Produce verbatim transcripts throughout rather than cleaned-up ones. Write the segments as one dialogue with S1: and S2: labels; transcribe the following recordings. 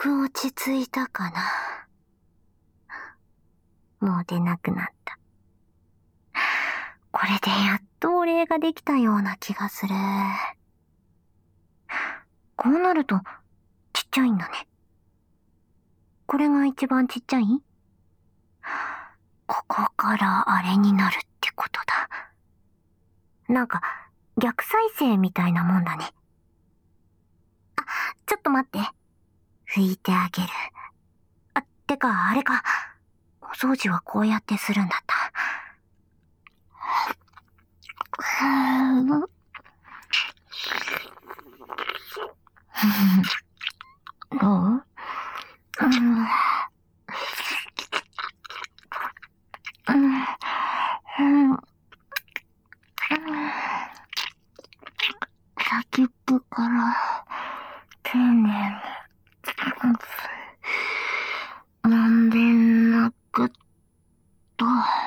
S1: く落ち着いたかな。もう出なくなった。これでやっとお礼ができたような気がする。こうなると、ちっちゃいんだね。これが一番ちっちゃい？ここからあれになるってことだ。なんか、逆再生みたいなもんだね。あ、ちょっと待って。拭いてあげる。あ、てか、あれか。お掃除はこうやってするんだった。どう？うんうんうん、先っぽから丁寧にまんべんなくと。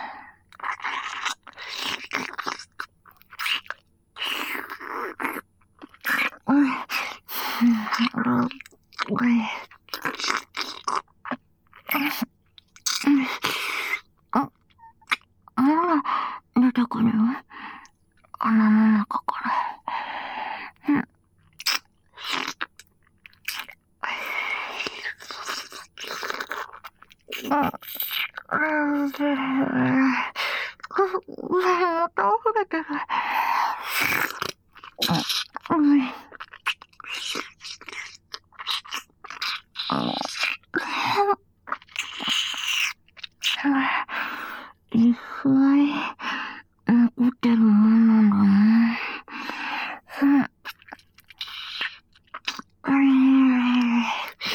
S1: うん、うん、あ、あ、出てくるよ。穴の中から。うん。あ、あ、また溢れてる。うん。いっぱい残ってるもんなんだね。うん。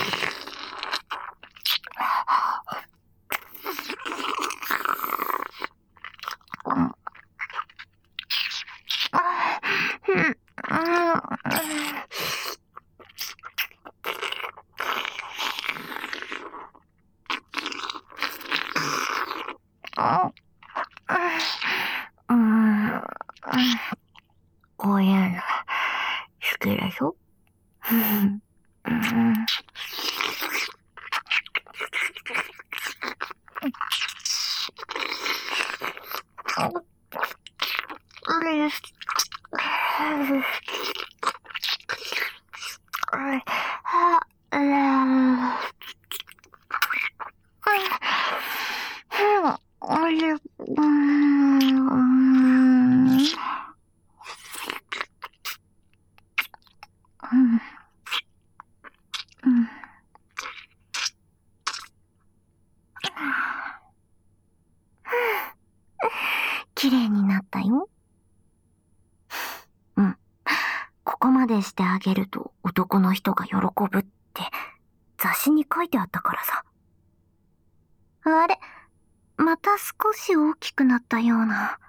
S1: こういうの好きでしょ？綺麗になったよ。うん。ここまでしてあげると男の人が喜ぶって雑誌に書いてあったからさ。あれ、また少し大きくなったような。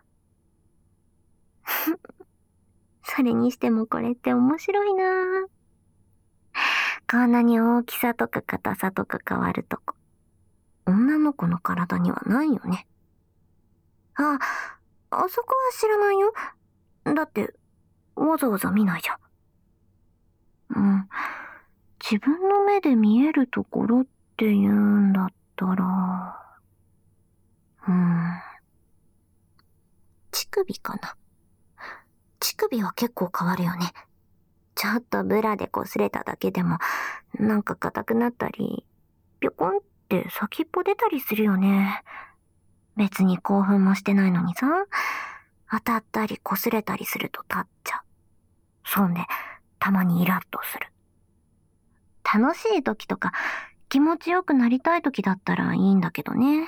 S1: それにしてもこれって面白いなぁ。こんなに大きさとか硬さとか変わるとこ、女の子の体にはないよね。あ、あそこは知らないよ。だって、わざわざ見ないじゃん。うん。自分の目で見えるところって言うんだったら、うーん。乳首かな。乳首は結構変わるよね。ちょっとブラで擦れただけでも、なんか硬くなったり、ぴょこんって先っぽ出たりするよね。別に興奮もしてないのにさ、当たったり擦れたりすると立っちゃう。そんで、たまにイラッとする。楽しい時とか、気持ちよくなりたい時だったらいいんだけどね。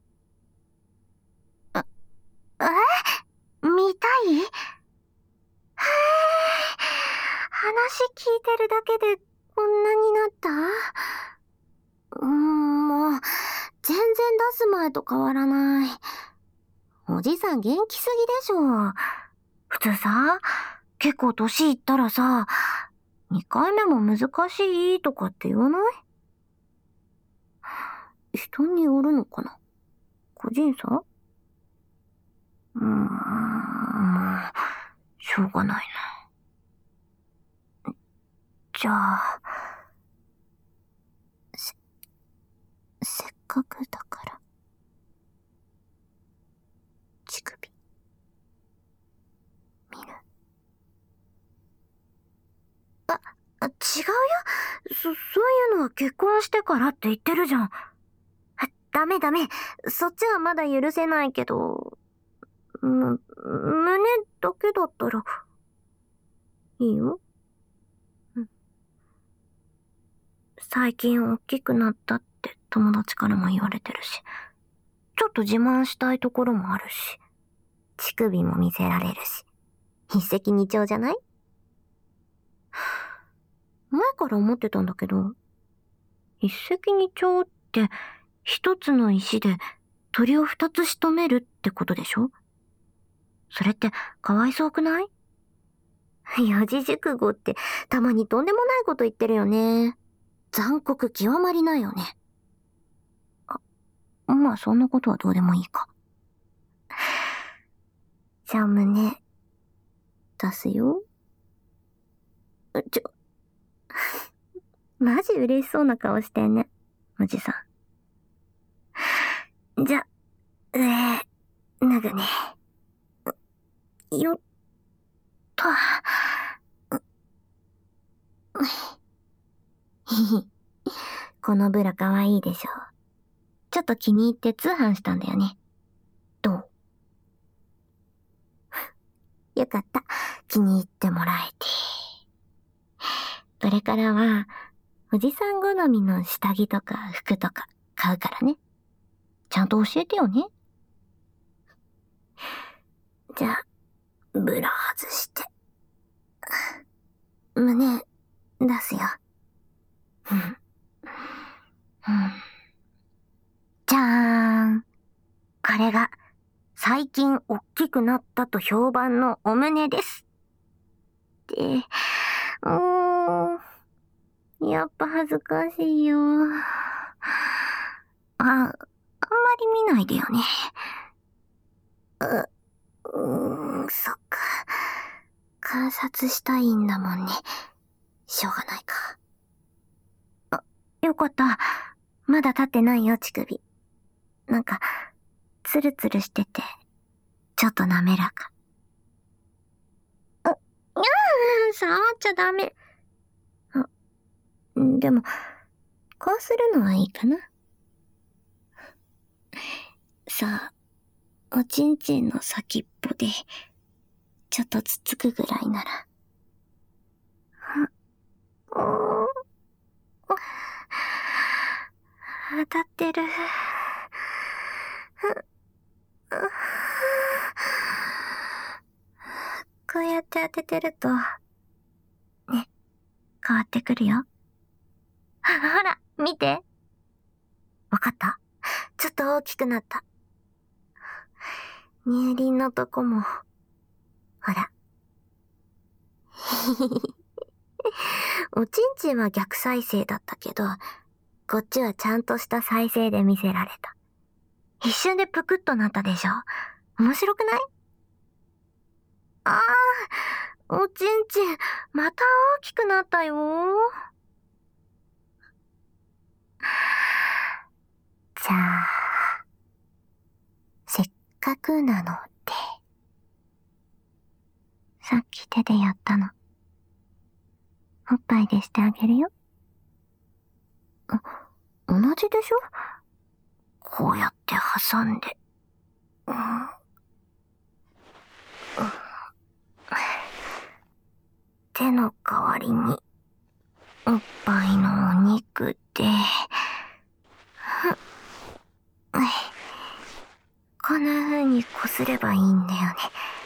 S1: え、え見たい？はぁ、話聞いてるだけでこんなになった？うーん、もう、全然出す前と変わらない。おじさん元気すぎでしょ。普通さ、結構年いったらさ、にかいめも難しいとかって言わない？人によるのかな？個人差？うーん、まあ、しょうがないな。じゃあ、 かくだから。乳首。見る。あ、あ、違うよ。そ、そういうのは結婚してからって言ってるじゃん。ダメダメ。そっちはまだ許せないけど、む、胸だけだったら、いいよ。うん。最近大きくなったって友達からも言われてるし、ちょっと自慢したいところもあるし、乳首も見せられるし、一石二鳥じゃない？前から思ってたんだけど、一石二鳥って一つの石で鳥を二つ仕留めるってことでしょ？それってかわいそうくない？四字熟語ってたまにとんでもないこと言ってるよね。残酷極まりないよね。あ、まあそんなことはどうでもいいか。じゃあ胸、出すよ。ちょ、マジ嬉しそうな顔してんね、おじさん。じゃ、上、脱ぐね。よっと。このブラかわいいでしょ。ちょっと気に入って通販したんだよね。どう？よかった。気に入ってもらえて。これからは、おじさん好みの下着とか服とか買うからね。ちゃんと教えてよね。じゃあ、ブラ外して。胸、出すよ。うん。うん。じゃーん。これが、最近おっきくなったと評判のお胸です。って、うーん。やっぱ恥ずかしいよ。あ、あんまり見ないでよね。う、うーん、そっか。観察したいんだもんね。しょうがないか。あ、よかった。まだ立ってないよ、乳首。なんか、ツルツルしてて、ちょっと滑らか。う、にゃー、触っちゃダメ。あ、でも、こうするのはいいかな。さあ、おちんちんの先っぽで、ちょっとつっつくぐらいなら。うーん、当たってる。こうやって当ててると、ね、変わってくるよ。ほら、見て。わかった？ちょっと大きくなった。乳輪のとこも、ほら。おちんちんは逆再生だったけど、こっちはちゃんとした再生で見せられた。一瞬でぷくっとなったでしょ？面白くない？ああ、おちんちん、また大きくなったよ。じゃあ、せっかくなので、さっき手でやったの。おっぱいでしてあげるよ。あ、同じでしょ？こうやって挟んで。うん、手の代わりに、おっぱいのお肉で、こんな風にこすればいいんだよね。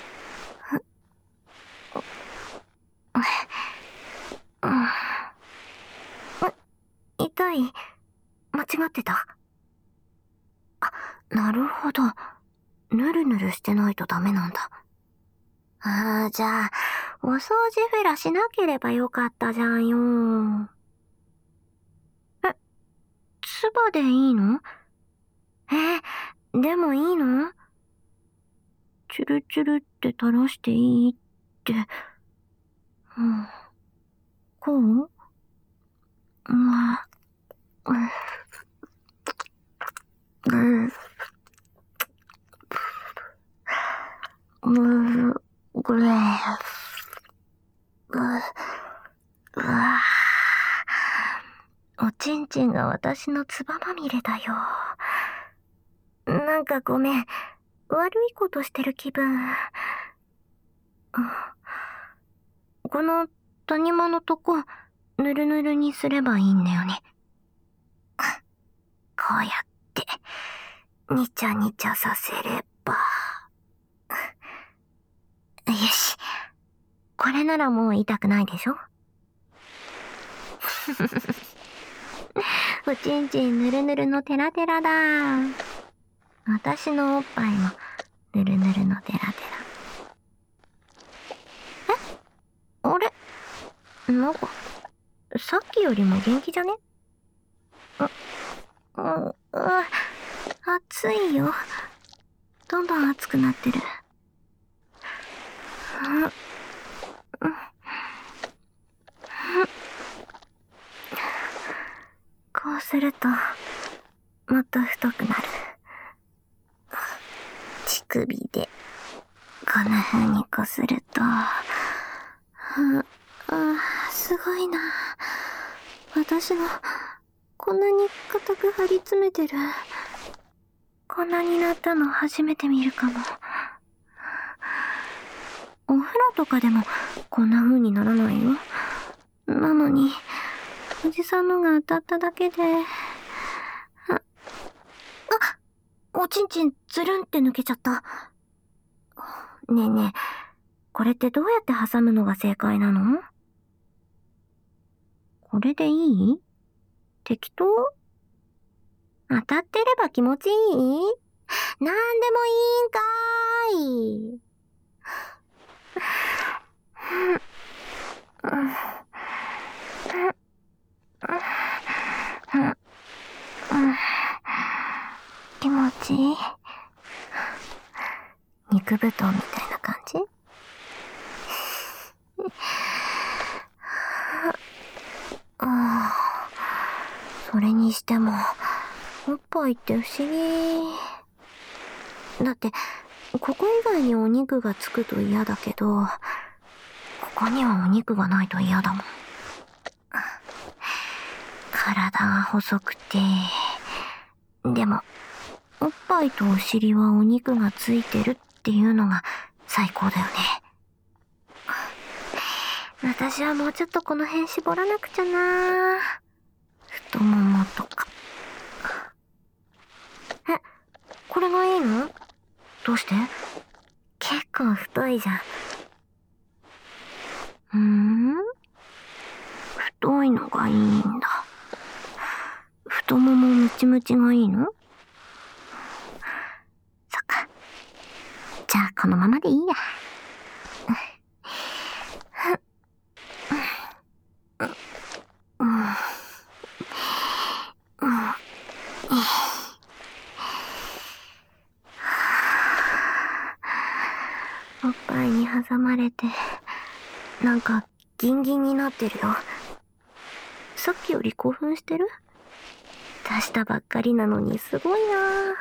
S1: 痛い？間違ってた？あ、なるほど。ぬるぬるしてないとダメなんだ。ああ、じゃあ、お掃除フェラしなければよかったじゃんよ。え、唾でいいの？え、でもいいの？チュルチュルって垂らしていいって。うん、こう？まあ、うん、 うん。うー、これ。う、うわぁ。おちんちんが私のつばまみれだよ。なんかごめん。悪いことしてる気分。この谷間のとこ、ぬるぬるにすればいいんだよね。こうやって、にちゃにちゃさせれば。よし。これならもう痛くないでしょ？おちんちんぬるぬるのテラテラだ。私のおっぱいもぬるぬるのテラテラ。え？あれ？なんか、さっきよりも元気じゃね？う、う、う、暑いよ。どんどん暑くなってる。うん、こうすると、もっと太くなる。乳首で、こんな風にこすると、うん、うん、すごいな。私の、こんなに固く張り詰めてる。こんなになったの初めて見るかも。お風呂とかでも、こんな風にならないよ。なのに、おじさんのが当たっただけで、あ、あ、おちんちんズルンって抜けちゃった。ねえねえ、これってどうやって挟むのが正解なの？これでいい？適当？当たってれば気持ちいい？なんでもいいんかーい。気持ちいい。肉布団みたいな感じ？ああ、それにしても、おっぱいって不思議。だって、ここ以外にお肉がつくと嫌だけど、ここにはお肉がないと嫌だもん。体が細くて、でも、おっぱいとお尻はお肉がついてるっていうのが最高だよね。私はもうちょっとこの辺絞らなくちゃな。太ももとか。え、これがいいの？どうして？結構太いじゃん。ふーん？太いのがいいんだ。太ももムチムチがいいの？そっか。じゃあこのままでいいや。おっぱいに挟まれて、なんかギンギンになってるよ。さっきより興奮してる？出したばっかりなのにすごいなぁ。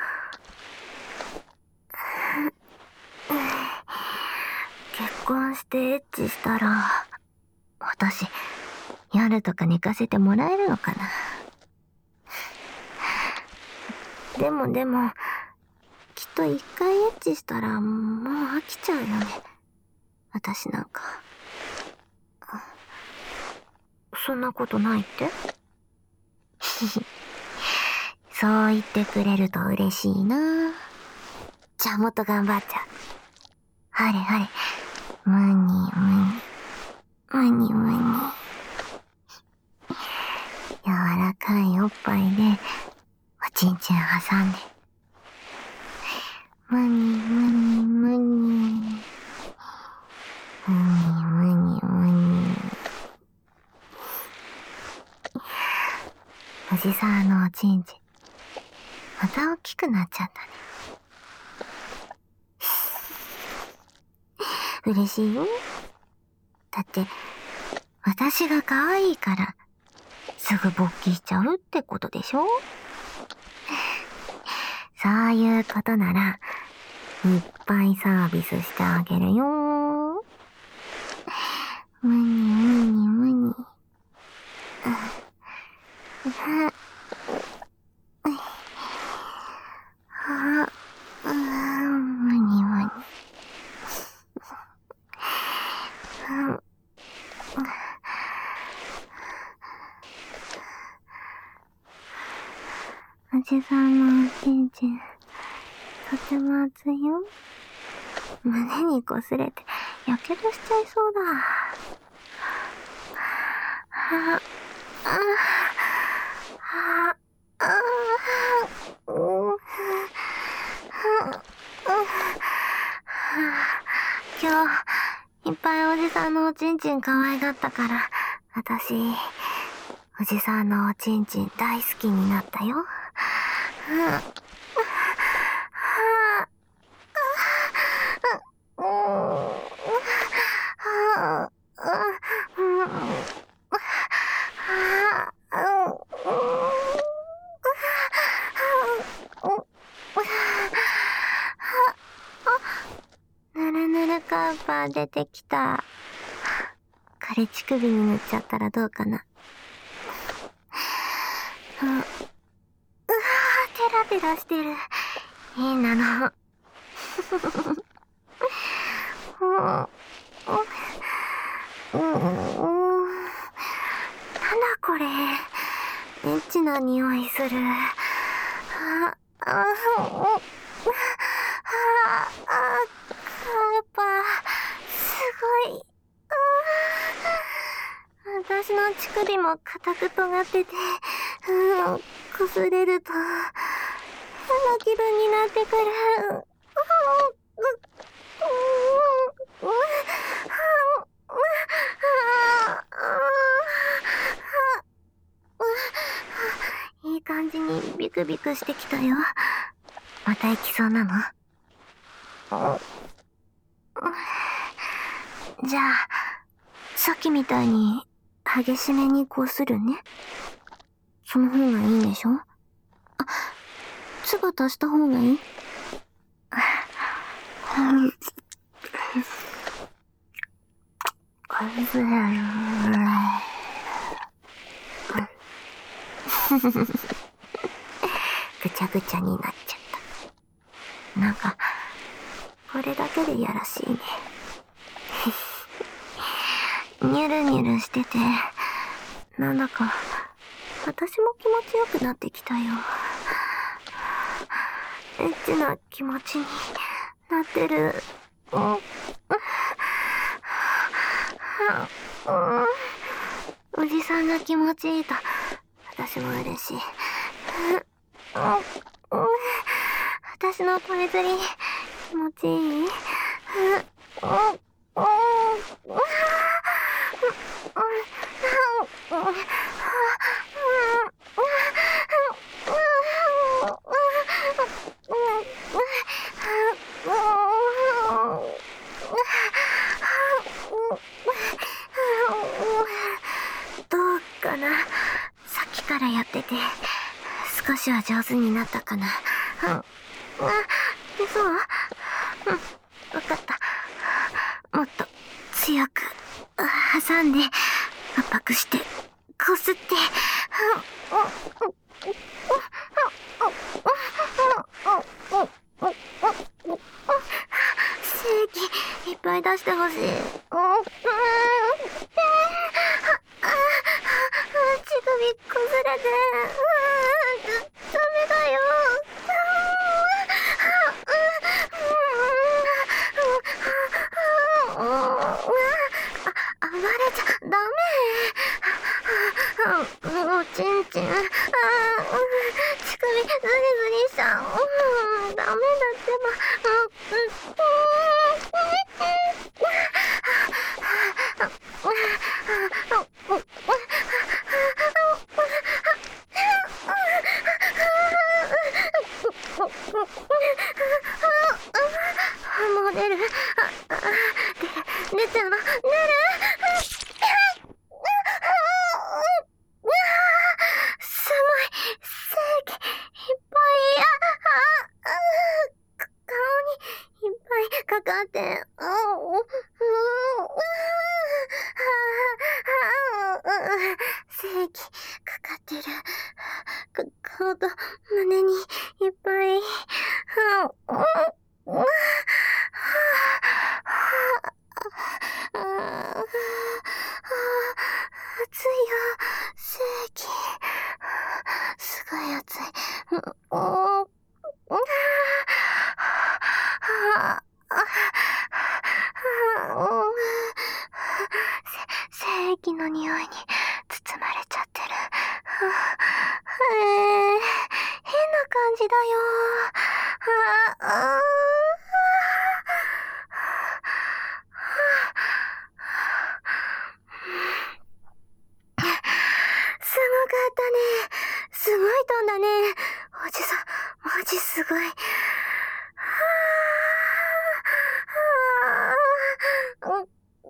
S1: 結婚してエッチしたら、私、夜とか寝かせてもらえるのかな。でもでも、きっと一回エッチしたらもう飽きちゃうよね。私なんか。そんなことないって？そう言ってくれると嬉しいな。じゃあもっと頑張っちゃう。はれはれ。むにむに。むにむに。柔らかいおっぱいで、おちんちん挟んで。むにむにむに。むにむにむに。おじさんのおちんちん、また大きくなっちゃったね。嬉しい？だって、私が可愛いから、すぐ勃起しちゃうってことでしょ？ そういうことなら、いっぱいサービスしてあげるよー。むにむにむに。あ、うーん、むにむに。おじさんのおちんちん、とても熱いよ。胸にこすれて、やけどしちゃいそうだ。はあ、ああ、ああ、うん、今日、いっぱいおじさんのおちんちん可愛がったから、私、おじさんのおちんちん大好きになったよ。ぬるぬるカーパー出てきた。これ乳首に塗っちゃったらどうかな。うわー、テラテラしてる。変なの。うん、なんだこれ。エッチな匂いする。あ、あ、あ、あ、カーパー、すごい。私の乳首も硬く尖ってて、うん、こすれると、変な気分になってくる。いい感じにビクビクしてきたよ。また行きそうなの？じゃあ、さっきみたいに激しめにこするね。その方がいいんでしょ？あ、唾足した方がいい？ぐちゃぐちゃになっちゃった。なんか、これだけでやらしいね。ニュルニュルしてて、なんだか、私も気持ちよくなってきたよ。エッチな気持ちになってる。うん、おじさんが気持ちいいと、私も嬉しい。私のトイ釣り、気持ちいい？どうかな？さっきからやってて、少しは上手になったかな。うん。あ、で、そう？うん、わかった。もっと強く、挟んで、圧迫して、こすって、精液いっぱい出してほしい。乳首こすれて、ダメだよ。あ、暴れちゃダメ。おちんちん、あ、乳首ズリズリしちゃう。ダメだってば。もう出る。出る。出ちゃうの。出る。すごい。精液いっぱい。 てる。か、顔と胸にいっぱい。はあ、うん、うん、はあ、はあ、暑いよ、正気。すごい暑い。うん、うん、はあ、精液の匂いに包まれちゃってる。えー、変な感じだよ。ああすごかったね。すごい飛んだね。おじさん、マジすごい。はあ、はあ、うん、うん、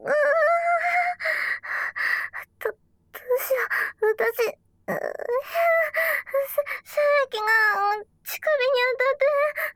S1: ど、どうしよう、私、う、せ、精液が乳首に当たって、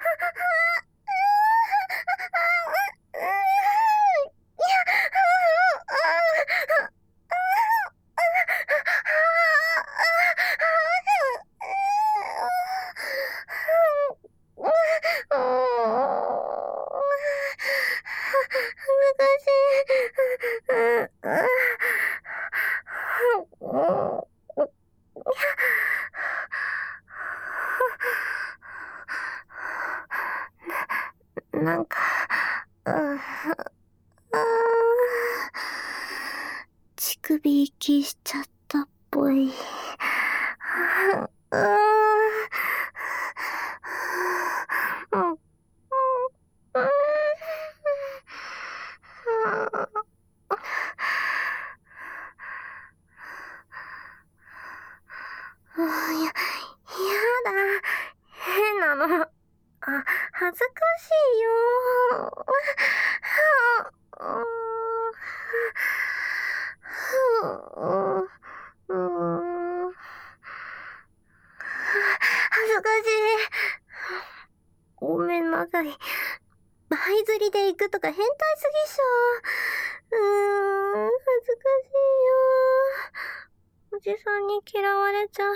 S1: なんか、う、う、乳首息しちゃったっぽい。う、う、うん、うん、うん、や、やだ。変なの。あ、恥ずかしいよ。恥ずかしい。ごめんなさい。バイ釣りで行くとか変態すぎっしょ。うーん、恥ずかしいよ。おじさんに嫌われちゃう。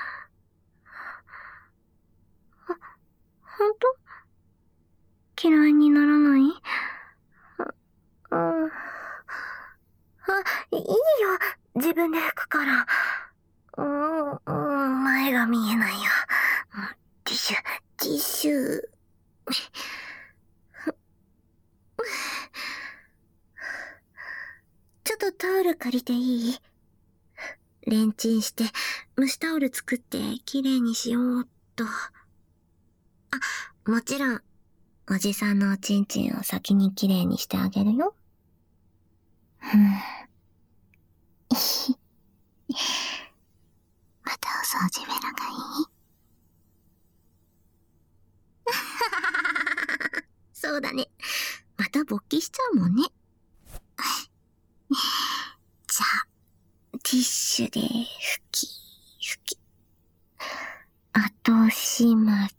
S1: ほ、ほんと？嫌いにならない？うん。あ、いいよ。自分で拭くから。うーん、うーん、前が見えないよ。ティッシュ、ティッシュ。ちょっとタオル借りていい？レンチンして、蒸しタオル作ってきれいにしようっと。あ、もちろん、おじさんのおちんちんを先にきれいにしてあげるよ。ふん。またお掃除ベラがいい？そうだね。また勃起しちゃうもんね。じゃあ、ティッシュで拭き、拭き。後始末。